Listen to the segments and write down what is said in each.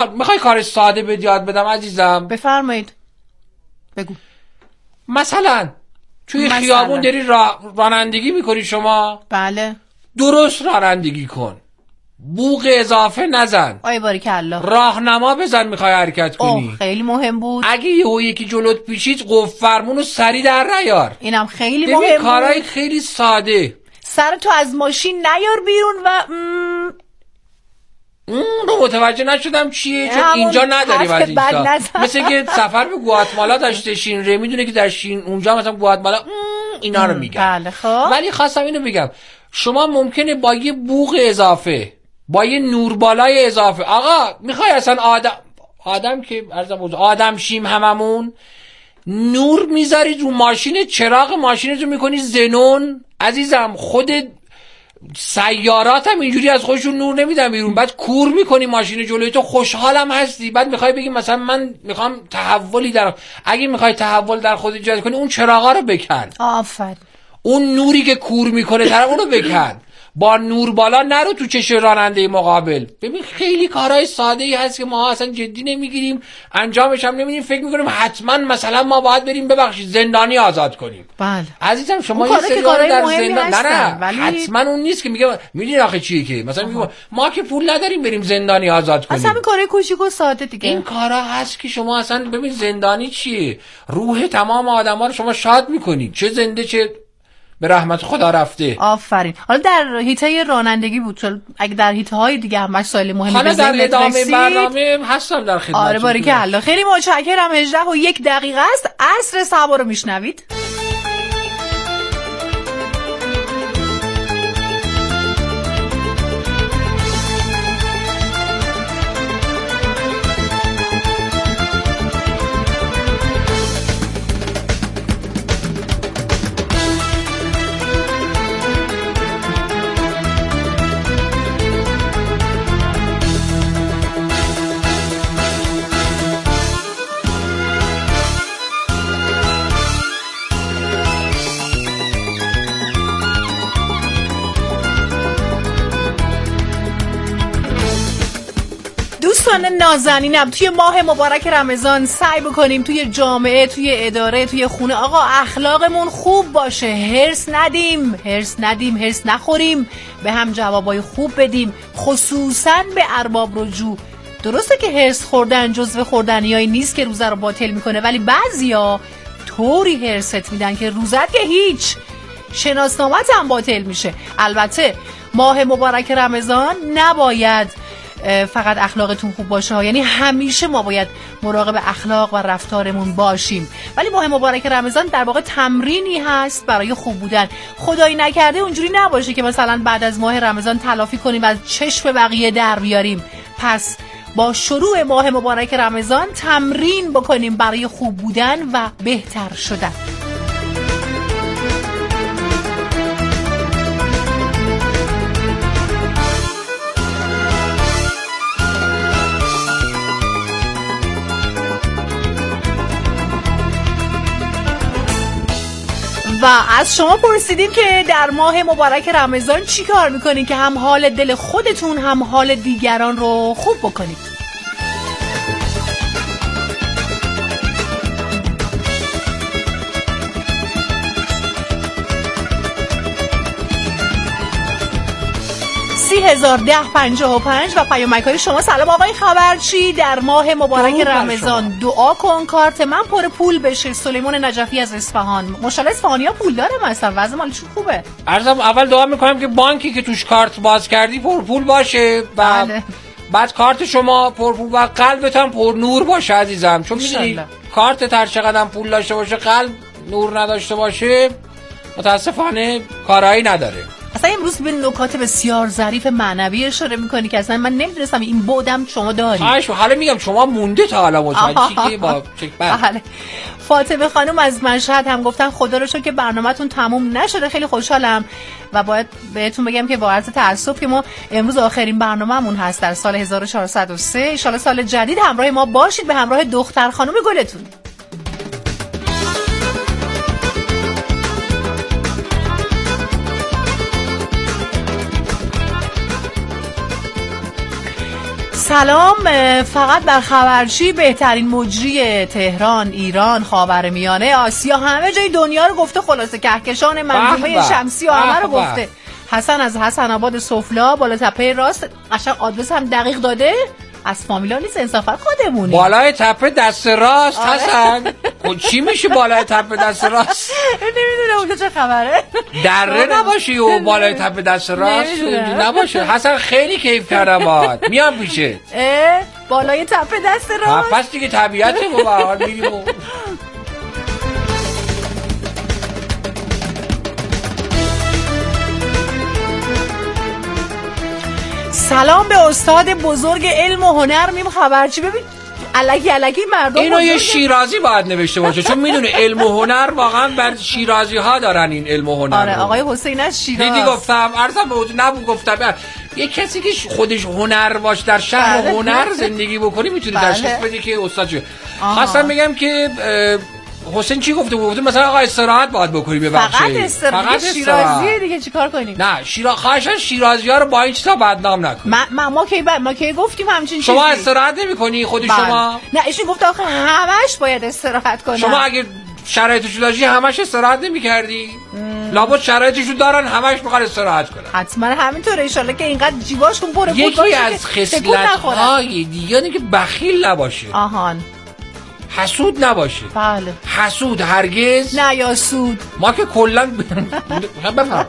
میخوای کار ساده به یاد بدم عزیزم؟ بفرمایید. بگو. مثلا توی خیابون داری رانندگی میکنی شما؟ بله. درست رانندگی کن، بوق اضافه نزن. آی باریکالله. راهنما بزن میخوای حرکت کنی. خیلی مهم بود. اگه یکی جلوت پیشید قفل فرمونو سری در نیار. اینم خیلی مهم بود. کارهای خیلی ساده. سرتو از ماشین نیار بیرون و رو متوجه نشدم چیه، چون اینجا نداریم از اینجا. مثل که سفر به گواتمالا داشته شین میدونه که در شین اونجا مثلا گواتمالا اینا رو میگن. بله خب. ولی خواستم اینو بگم شما ممکنه با یه بوق اضافه، با یه نوربالای اضافه، آقا میخوای اصلا آدم که آدم شیم هممون، نور میذارید رو ماشین، چراغ ماشینتو میکنی زنون عزیزم. خودت سیارات هم اینجوری از خودشون نور نمیدن بیرون، بعد کور میکنی ماشین جلوی تو، خوشحالم هستی، بعد میخوای بگی مثلا من میخوام تحولی اگه میخوای تحول در خودت ایجاد کنی اون چراغا رو بکن. آفرین. اون نوری که کور میکنه طرف اون رو بکن. با نور بالا نرو تو چش راننده مقابل. ببین خیلی کارهای ساده ای هست که ما اصلا جدی نمیگیریم، انجامش هم نمیدیم، فکر میکنیم حتما مثلا ما باید بریم ببخشید زندانی آزاد کنیم. بله عزیزم شما یه سری در زندان نه ولی حتما اون نیست که میگه میدونی آخه چیه که مثلا میگه ما که پول نداریم بریم زندانی آزاد کنیم. اصلا این کارهای کوچیک و ساده دیگه. این کارا هست که شما اصلا ببین زندانی چیه؟ روح تمام آدما رو شما شاد میکنی، چه زنده چه به رحمت خدا رفته. آفرین. حالا در حیطه رانندگی بود، چون اگه در حیطه‌های دیگه هم مسائل مهمی حالا در ادامه برنامه هستم در خدمت. آره باریکالله. خیلی متشکرم. 18:01 است. عصر صبا رو میشنوید. دوستان نازنینم، توی ماه مبارک رمضان سعی بکنیم توی جامعه، توی اداره، توی خونه آقا اخلاقمون خوب باشه. هرس ندیم، هرس نخوریم، به هم جوابای خوب بدیم، خصوصا به ارباب رجوع. درسته که هرس خوردن جزو خوردنیایی نیست که روزه رو باطل میکنه، ولی بعضیا طوری هرست میدن که روزت که هیچ، شناسنامت هم باطل میشه. البته ماه مبارک رمضان نباید فقط اخلاقتون خوب باشه، یعنی همیشه ما باید مراقب اخلاق و رفتارمون باشیم، ولی ماه مبارک رمضان در واقع تمرینی هست برای خوب بودن. خدایی نکرده اونجوری نباشه که مثلا بعد از ماه رمضان تلافی کنیم و از چشم بقیه در بیاریم. پس با شروع ماه مبارک رمضان تمرین بکنیم برای خوب بودن و بهتر شدن. و از شما پرسیدیم که در ماه مبارک رمضان چی کار میکنین که هم حال دل خودتون هم حال دیگران رو خوب بکنید. و پیامک‌های شما. سلام آقای خبرچی، در ماه مبارک رمضان دعا کن کارت من پر پول بشه. سلیمان نجفی از اصفهان. ماشاءالله اصفهانی‌ها پول داره، مثلا وضع مالشون خوبه. عرضم اول دعا میکنم که بانکی که توش کارت باز کردی پر پول باشه و بعد کارت شما پر پول و قلبت هم پر نور باشه عزیزم، چون می‌دونی کارت هر چقدر پول داشته باشه قلب نور نداشته باشه متاسفانه کارایی نداره. اصلا امروز به نکات بسیار ظریف معنوی اشاره میکنی که اصلا من نمیدونستم این بودم شما داری. حالا میگم شما مونده تا حالا متوجه چی با بله. فاطمه خانم از مشهد هم گفتن خدا رو شکر که برنامه‌تون تموم نشده، خیلی خوشحالم و باید بهتون بگم که با عرض تأسف که ما امروز آخرین برنامه‌مون هست در سال 1403. ان شاءالله سال جدید همراه ما باشید، به همراه دختر خانم گلتون. سلام، فقط در خبرچی بهترین مجری تهران، ایران، خاورمیانه، آسیا، همه جای دنیا رو گفته. خلاصه کهکشان منظومه شمسی و همه رو گفته. حسن از حسن آباد سفلا، بالا تپه راست. قشنگ آدرس هم دقیق داده. از فامیلا نیست، انصافا خودمونی. بالای تپه دست راست. حسن چی میشه بالای تپه دست راست؟ نمیدونم اونجا چه خبره. دره نباشی و بالای تپه دست راست نباشه. حسن خیلی کیف کردم باهات. میام پیشت. بالای تپه دست راست. پس دیگه طبیعته و به هر حال میریم. سلام به استاد بزرگ علم و هنر. میم خبرچی. ببین الکی مردم اینو یه شیرازی باید نوشته باشه، چون میدونه علم و هنر واقعا بر شیرازی ها دارن این علم و هنر. آره آقای حسین از شیراز. دیدی گفتم عرضم به حضور نبود گفتم یه کسی که خودش هنر باش در شهر هنر زندگی بکنی میتونه تشخیص بده که استاد چیه. خواستم بگم که حسین چی گفته بود؟ مثلا آقا استراحت باید بکنی ببخشید. فقط شیرازیه دیگه چیکار کنیم؟ نه خواهشاً شیرازی‌ها رو با این چیزا بدنام نکن. ما کی گفتیم همچین چیزی؟ شما استراحت نمی‌کنی خودی شما؟ نه ایشون گفت آخه همش باید استراحت کنن. شما اگه شرایطش داشتی همش استراحت نمی‌کردی؟ لابد شرایطشو دارن همش می‌خوان استراحت کنن. حتما همینطوره، ان شاءالله که اینقدر جیباشون پر پول باشه. یکی از خصلت‌های دیگه اینه که بخیل نباشه. آهان. حسود نباشه. بله. حسود هرگز نه یا سود. ما که کلا بفهم.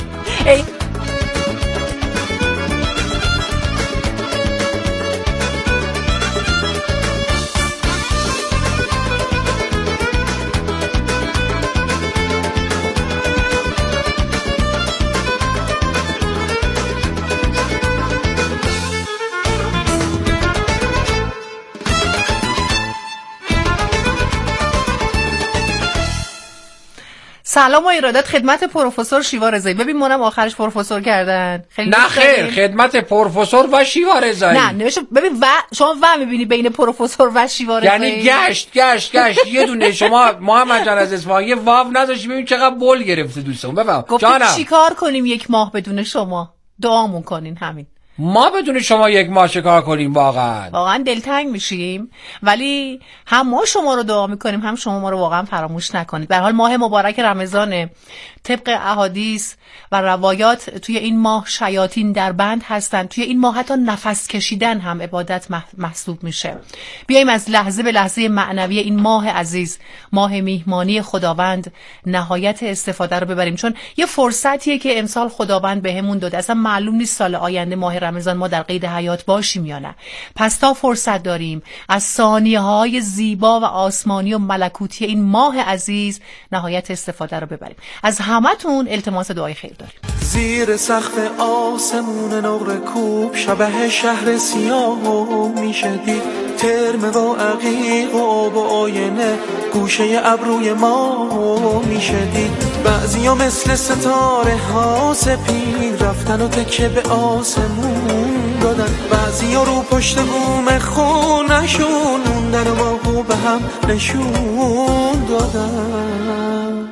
سلام و ایرادات خدمت پروفسور شیوا رضایی. ببین منم آخرش پروفسور کردن. خیلی نه خیر، خدمت پروفسور و شیوا رضایی. نه نوشته ببین شما میبینی بین پروفسور و شیوا رضایی، یعنی گشت یه دونه شما محمد جان از اصفهان یه واو نذاشتی. ببین چقدر بول گرفته دوستم. بفهم جانم. چیکار کنیم یک ماه بدون شما؟ دعامون کنین همین. ما بدون شما یک ماه چیکار کنیم؟ واقعا دلتنگ میشیم، ولی هم ما شما رو دعا میکنیم هم شما ما رو واقعا فراموش نکنید. به هر حال ماه مبارک رمضان، طبق احادیث و روایات توی این ماه شیاطین در بند هستن. توی این ماه حتی نفس کشیدن هم عبادت محسوب میشه. بیایم از لحظه به لحظه معنوی این ماه عزیز، ماه میهمانی خداوند، نهایت استفاده رو ببریم، چون یه فرصتیه که امسال خداوند بهمون داده. اصلا معلوم نیست سال آینده ماه رمضان ما در قید حیات باشیم یا نه. پس تا فرصت داریم از ثانیه‌های زیبا و آسمانی و ملکوتی این ماه عزیز نهایت استفاده رو ببریم. از همتون التماس دعای خیر داریم. زیر سقف آسمون نقره کوب شبه شهر سیاه میشه دید، ترم و عقیق و آب و آینه گوشه ابروی ما میشه دید. بعضیا مثل ستاره ها سپید رفتن و تکه به آسمون دادن، بعضیا رو پشت بوم خونشون موندن و باقو به هم نشون دادن.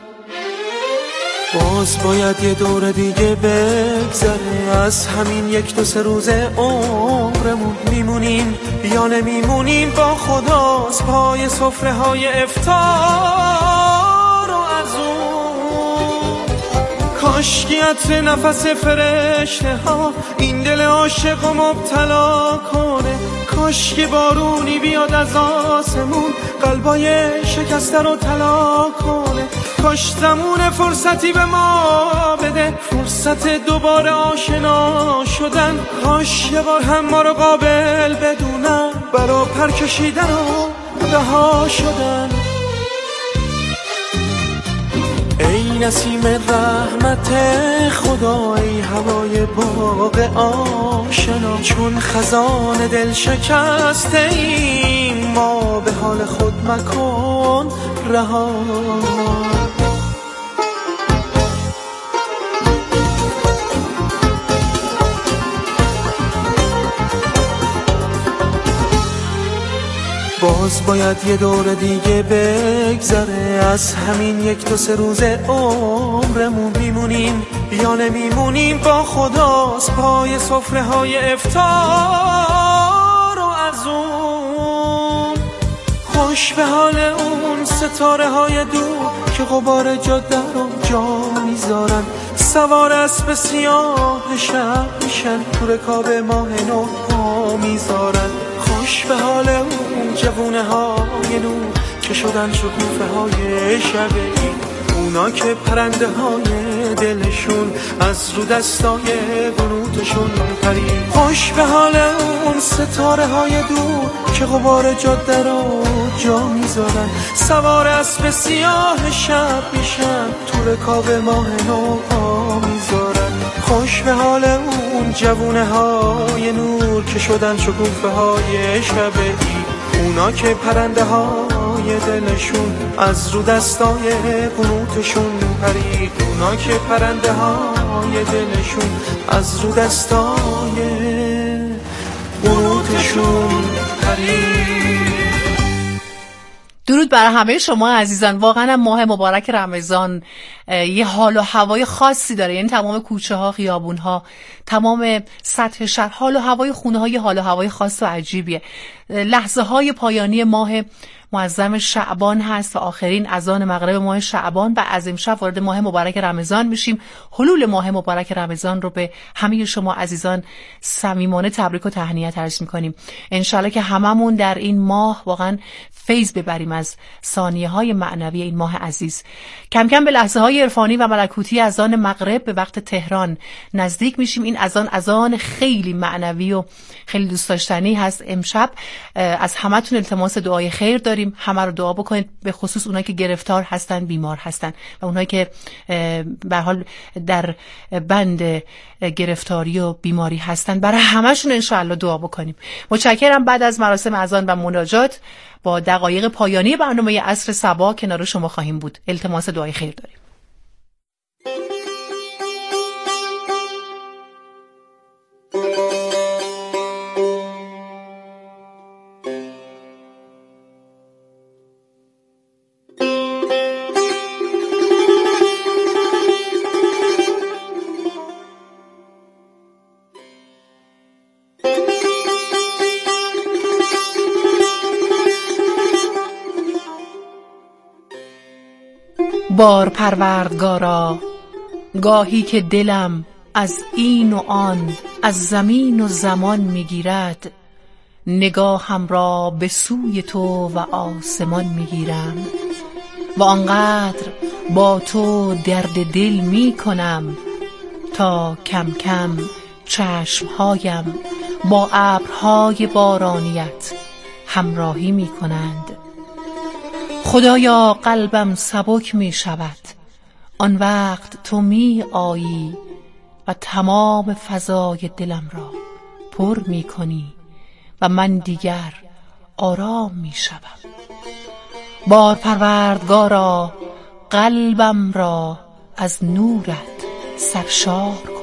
باز باید یه دور دیگه بگذره از همین یک دو سه روز عمرمون، میمونیم یا نمیمونیم با خداست پای سفره های افطار و از اون. کاشکی عطر نفس فرشته ها این دل عاشق و مبتلا کنه، کاشکی بارونی بیاد از آسمون قلبای شکسته رو طلا کنه، کاش زمون فرصتی به ما بده، فرصت دوباره آشنا شدن، کاش یه بار هم ما رو قابل بدونن، برا پر کشیدن و رها شدن. ای نسیم رحمت خدا، ای هوای باغ آشنا، چون خزان دل شکسته ایم ما به حال خود مکن رها. باز باید یه دور دیگه بگذره از همین یک دو سه روز عمرمون، میمونیم یا نمیمونیم با خداست پای سفره های افطار افزون. خوش به حال اون ستاره های دور که غبار جاده رو جا میذارن، سوار اسب سیاه شب میشن، تو رکاب ماه نو پا میذارن. خوش به حال اون جوونه های نور که شدن شکوفه های شبی، اونا که پرنده های دلشون از رو دستای بنوتشون پرید. خوش به حال اون ستاره های دور که غبار جاده رو جا میذارن، سوار اسب سیاه شب میشن، تو رکاب ماه نو پا میذارن. خوش به حال اون جوونه های نور که شدن شکوفه های شبی، اونا که پرنده های دلشون از رو دستای قنوتشون پرید. اونا که پرنده های دلشون از رو دستای قنوتشون پرید. درود برای همه شما عزیزان. واقعا ماه مبارک رمضان یه حال و هوای خاصی داره، یعنی تمام کوچه ها، خیابون ها، تمام سطح شهر، حال و هوای خونه های حال و هوای خاص و عجیبیه. لحظه های پایانی ماه معظم شعبان هست و آخرین اذان مغرب ماه شعبان و از امشب وارد ماه مبارک رمضان میشیم. حلول ماه مبارک رمضان رو به همه شما عزیزان صمیمانه تبریک و تهنیت عرض میکنیم. انشالله که هممون در این ماه واقعا فیض ببریم از ثانیه های معنوی این ماه عزیز. کم کم به لحظه های عرفانی و ملکوتی اذان مغرب به وقت تهران نزدیک میشیم. این اذان خیلی معنوی و خیلی دوست داشتنی هست. امشب از همتون التماس دعای خیر داریم. همه رو دعا بکنید، به خصوص اونایی که گرفتار هستن، بیمار هستن و اونایی که به حال در بند گرفتاری و بیماری هستن، برای همشون انشاءالله دعا بکنیم. متشکرم. بعد از مراسم اذان و مناجات با دقایق پایانی برنامه عصر صبا کنار شما خواهیم بود. التماس دعای خیر داریم. بار پروردگارا، گاهی که دلم از این و آن، از زمین و زمان میگیرد، نگاهم را به سوی تو و آسمان میگیرم و آنقدر با تو درد دل میکنم تا کم کم چشمهایم با ابرهای بارانیت همراهی میکنند. خدایا قلبم سبک می شود آن وقت تو می آیی و تمام فضای دلم را پر می کنی و من دیگر آرام می شوم. بار پروردگارا، قلبم را از نورت سرشار کن.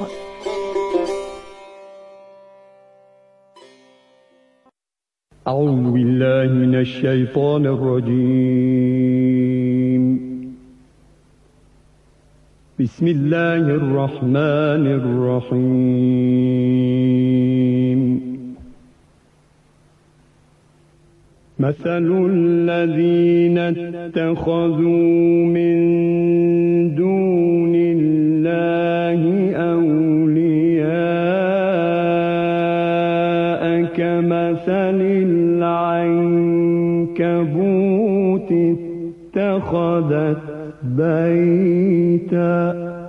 أعوذ بالله من الشيطان الرجيم. بسم الله الرحمن الرحيم. مثل الذين اتخذوا من دون الله أولياء كمثل العنكبوت اتخذت بيتا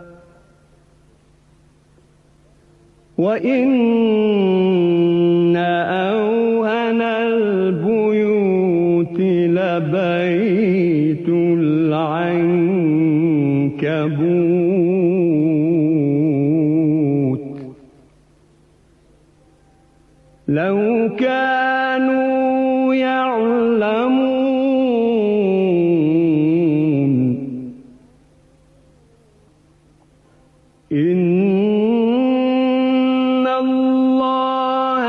وإن أوهن البيوت لبيت العنكبوت لو كانوا يعلمون إن الله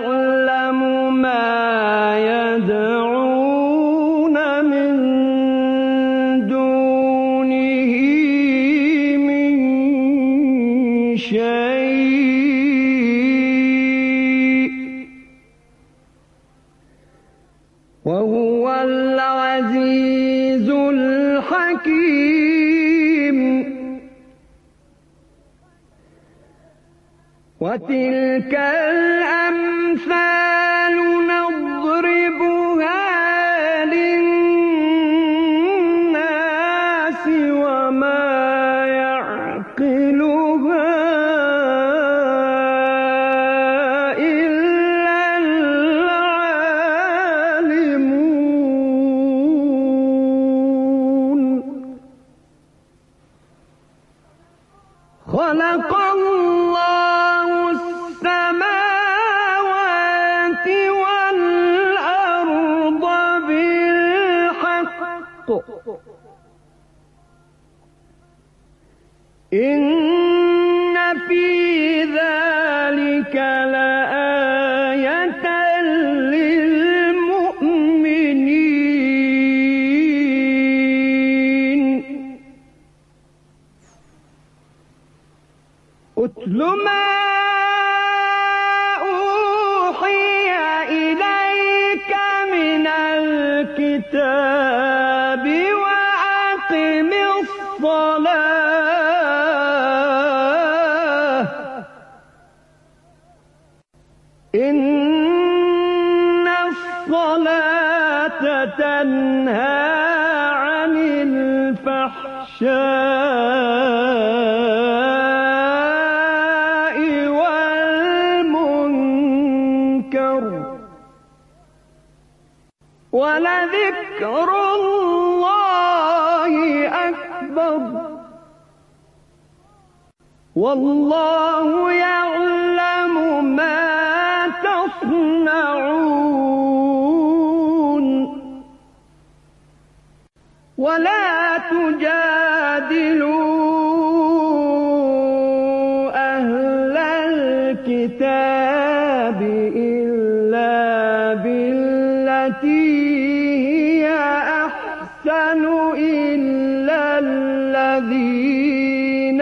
يعلم ما يدعون من وهو العزيز الحكيم وتلك الأمثال نضربها للناس وما يعقلها إلا العالمون. خلق الله السماوات والأرض بالحق إن في ذلك لآية للمؤمنين. أتل ما أوحي إليك من الكتاب وأقم الصلاة إن الصلاة تنهى عن الفحشاء والمنكر ولذكر الله أكبر والله يعلم ما تصنعون. ولا تجادلوا أهل الكتاب إلا بالتي هي أحسن إلا الذين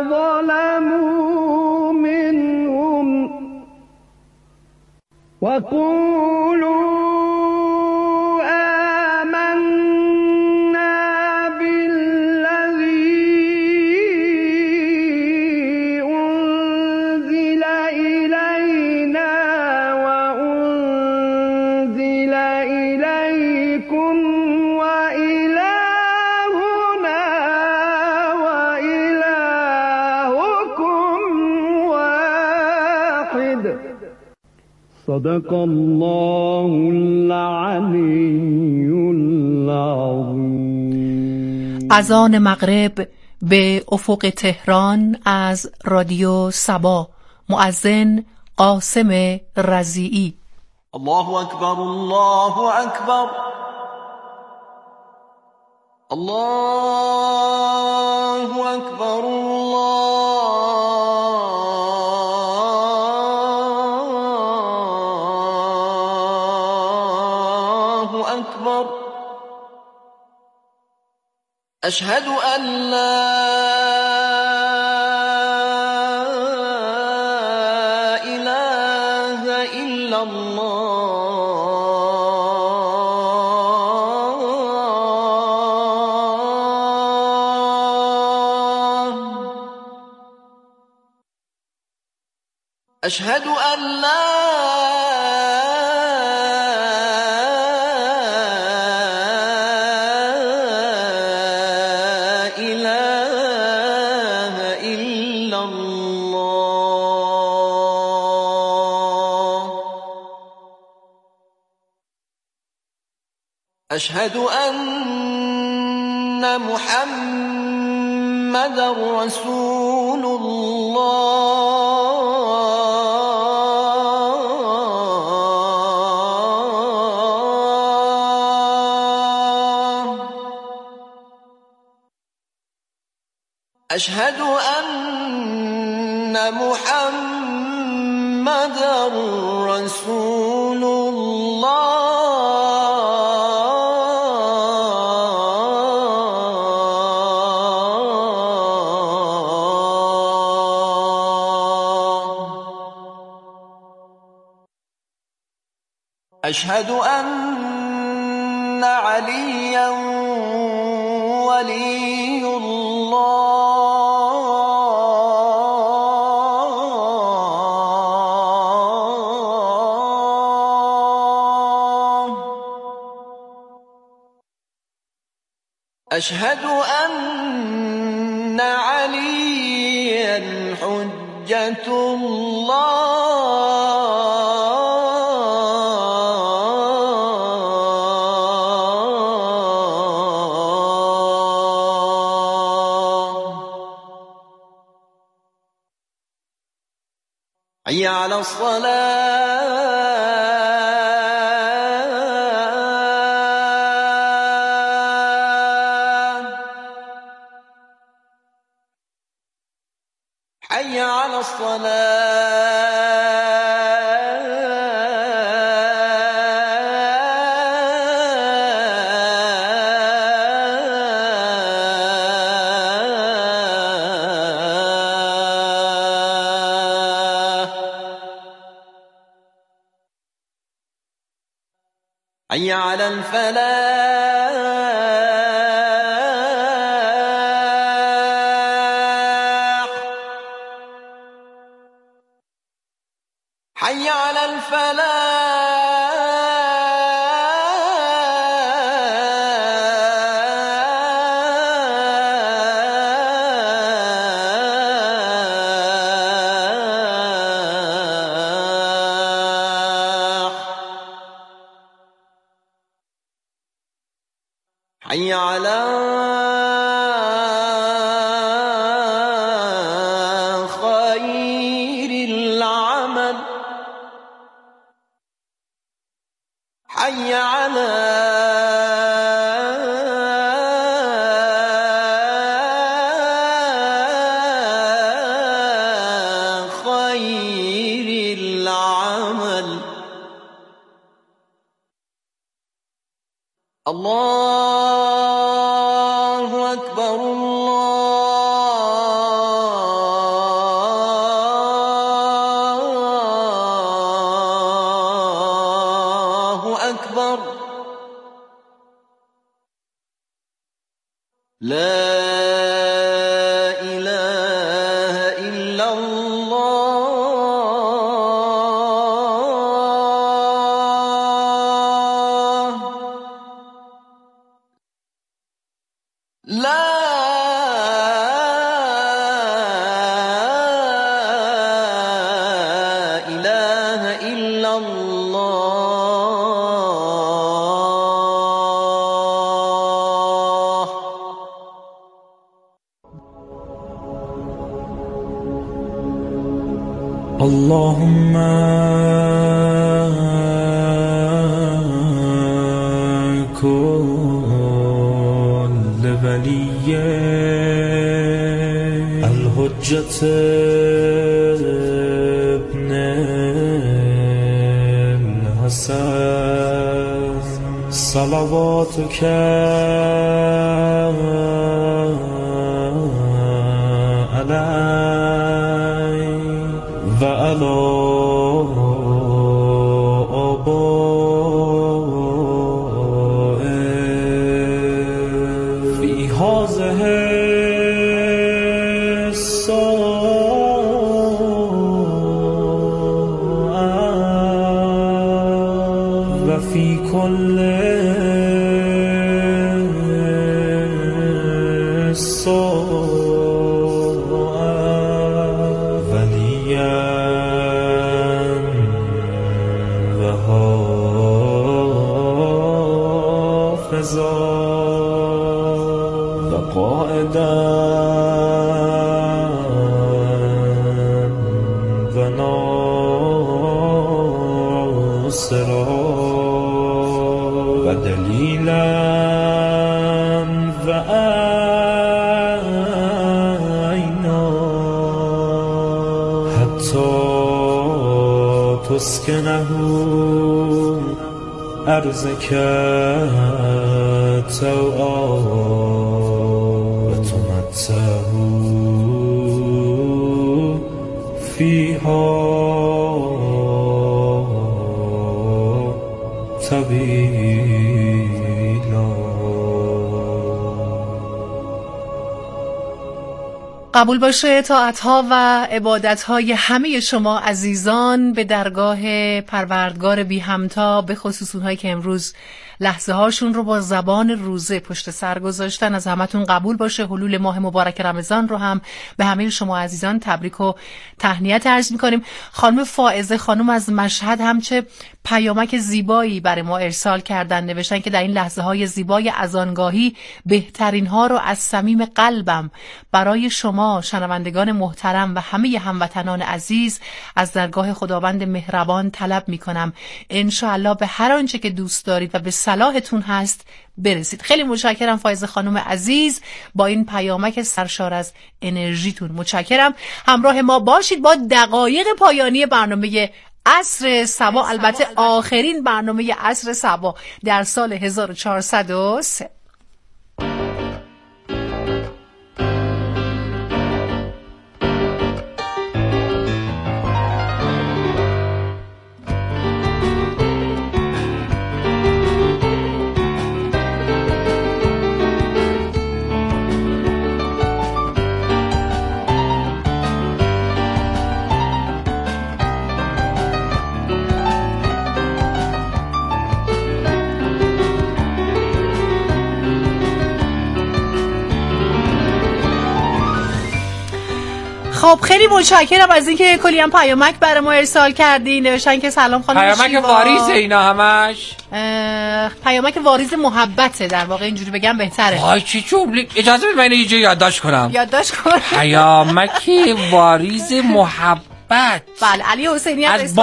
ظلموا منهم وقولوا آمنا بالذي أنزل إلينا وأنزل إليكم وإلهنا وإلهكم واحد. صدق الله العلی العظیم. اذان مغرب به افق تهران از رادیو سبا. مؤذن قاسم رضیعی. الله اکبر الله اکبر الله اکبر الله اکبر. اشهد ان لا اله الا الله. اشهد ان لا أشهد أن محمدًا رسول الله. أشهد أن محمدًا رسول الله. أشهد أن عليا ولي الله أشهد أن عليا حجة الله حي على الصلاة حي على الصلاة حي على الفلاح حي على الفلاح حي على خير العمل حي على خير العمل الله أكبر الله أكبر لا إله إلا الله لا إله إلا الله اللهم كن لولي الحجة ابن الحسن صلواتك عليه وعلى آبائه في هذه الساعة وفي كل ساعة وليا وحافظا وقائدا وناصرا ودليلا وعينا حتى تسكنه أرضك طوعا وتمتعه فيها طويلا قبول باشه طاعت‌ها و عبادت‌های همه شما عزیزان به درگاه پروردگار بی همتا، به خصوص اونهایی که امروز لحظه هاشون رو با زبان روزه پشت سر گذاشتن. از همتون قبول باشه. حلول ماه مبارک رمضان رو هم به همه شما عزیزان تبریک و تهنیت عرض می‌کنیم. خانم فائزه خانم از مشهد هم چه پیامک زیبایی برای ما ارسال کردن. نوشتن که در این لحظه های زیبای اذانگاهی بهترین ها رو از صمیم قلبم برای شما شنوندگان محترم و همه هموطنان عزیز از درگاه خداوند مهربان طلب می‌کنم. ان شاء الله به هر آنچه که دوست دارید و به صلاحتون هست برسید. خیلی متشکرم فائزه خانم عزیز با این پیامک سرشار از انرژیتون. متشکرم. همراه ما باشید با دقایق پایانی برنامه عصر صبا، البته آخرین برنامه عصر صبا در سال 1403. خب خیلی متشکرم از اینکه کلی هم پیامک برای ما ارسال کردین. نوشتن که سلام خانم شیوا. پیامک واریزه اینا همش. پیامک واریز محبته، در واقع اینجوری بگم بهتره. وای چه جمله. اجازه بدید من یه جایی یادداشت کنم. یادداشت کن. پیامک واریز محبت. بله علی حسینی از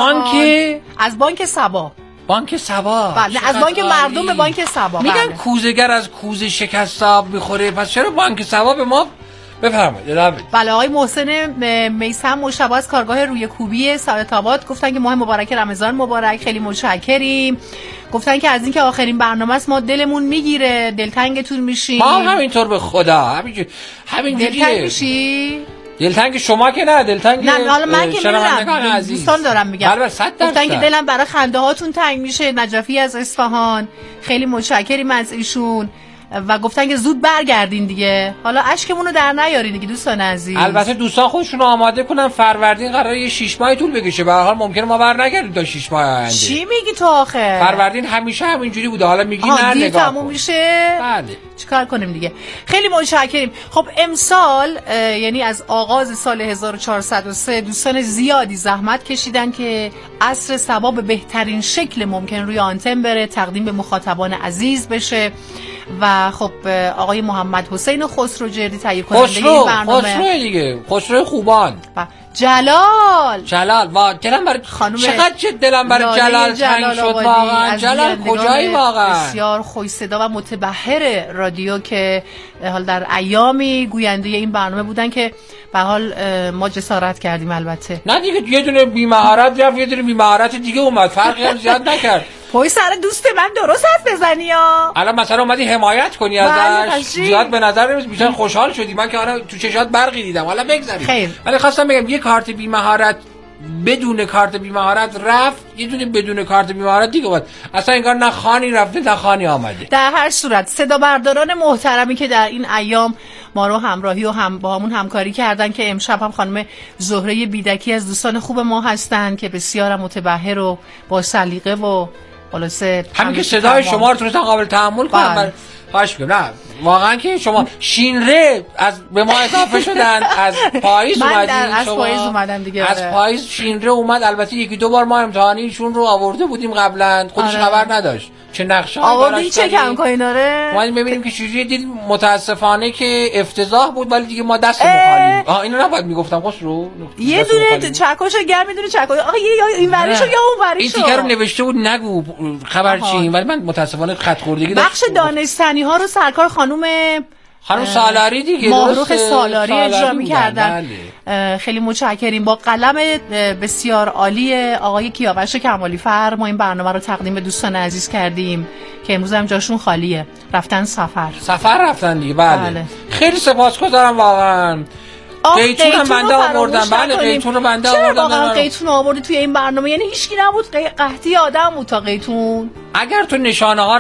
بانک صبا. بانک صبا. بله از بانک مردم به بانک صبا. میگن کوزه‌گر از کوزه شکست آب میخوره، پس چرا بانک صبا به ما بفرمایید. بله آقای محسن میثم مشابه از کارگاه روی کوبی سعادت‌آباد گفتن که ماه مبارک رمضان مبارک. خیلی متشکریم. گفتن که از اینکه آخرین برنامه است ما دلمون میگیره، دلتنگتون میشیم. ما همینطور به خدا همینجوریه. دلتنگ میشی؟ دلتنگ شما که نه، دلتنگ نه حالا من که نمیدونم، دوستان دارم میگم. بله 100%. گفتن که دلم برای خنده هاتون تنگ میشه. نجفی از اصفهان خیلی متشکریم از ایشون و گفتن که زود برگردین دیگه، حالا اشکمون رو در نیارین دیگه دوستان عزیز. البته دوستان خودشون رو آماده کنن، فروردین قراره یه 6 ماه طول بکشه، به هر حال ممکنه ما برنگردیم تا 6 ماه آینده. چی میگی تو آخه؟ فروردین همیشه همینجوری بوده، حالا میگی نه نگاه تموم میشه. بله چیکار کنیم دیگه. خیلی متشکریم. خب امسال یعنی از آغاز سال 1403 دوستان زیادی زحمت کشیدن که عصر صبا به بهترین شکل ممکن روی آنتن بره، تقدیم به مخاطبان عزیز بشه و خب آقای محمد حسین خسروجردی تهیه کننده این برنامه. خسرو دیگه، خسرو خوبان. جلال وا دلم برای خانم، چقدر دلم برای جلال تنگ شد واقعا. جلال کجایی واقعا؟ بسیار خوش صدا و متبحر رادیو که حال در ایامی گوینده این برنامه بودن که به حال ما جسارت کردیم. البته نه دیگه، یه دونه بی‌مهارت رفت، یه دونه بی‌مهارت دیگه اومد، فرقی هم زیاد نکرد. پای سر دوست من درست حرف بزنی ها. الان مثلا اومدی حمایت کنی ازش، زیاد به نظر نمیاد، بیشتر خوشحال شدی. من که حالا تو چشات برقی دیدم. حالا بگذاریم. ولی خواستم بگم یه کارت بی‌مهارت بدون کارت بی‌مهارت رفت، یه دونه بدون کارت بی‌مهارت دیگه بود. اصلا انگار نه خانی رفته نه خانی آمده. در هر صورت صدا برداران محترمی که در این ایام ما رو همراهی و با همون همکاری کردن که امشب هم خانم زهره بیدکی از دوستان خوب ما هستن که بسیار متبحر و با سلیقه و خلاصه همین که صدای شما رو تونستن قابل تحمل کنم. خواهش می‌کنم. نه واقعا که شما شینره از به ما اضافه شدن، از پاییز اومدین. از پاییز اومدن دیگه. از پاییز شینره اومد. البته یکی دو بار ما امتحانیشون رو آورده بودیم قبلا، خودش خبر نداشت چه نقشه‌ای آوردین چه کم کاری داره. اومدیم ببینیم که چجوریه. دید متاسفانه که افتضاح بود، ولی دیگه ما دست مخالیم. اینو نباید میگفتم خسرو. یه دونه چکش گرم، میدونه چکش آقا یا این وریشو یا اون وریشو. این تیکه رو نوشته بود نگو خبر چی، ولی من متاسفانه خط خوردگی داشت. بخش دانستنی ها رو سرکار خانم سالاری دیگه، ماهروخ سالاری اجرا می‌کردن. خیلی متشکریم. با قلم بسیار عالی آقای کیاوش کمالی فر ما این برنامه رو تقدیم به دوستان عزیز کردیم که امروز هم جاشون خالیه، رفتن سفر رفتن دیگه. بله خیلی سپاسگزارم واقعا. قیتون هم بنده آوردن. بله قیتون رو بنده آوردن. چرا واقعا قیتون آوردی توی این برنامه؟ یعنی هیچکی نبود؟ قحطی آدم بود تا قیتون. اگر تو نشانه ها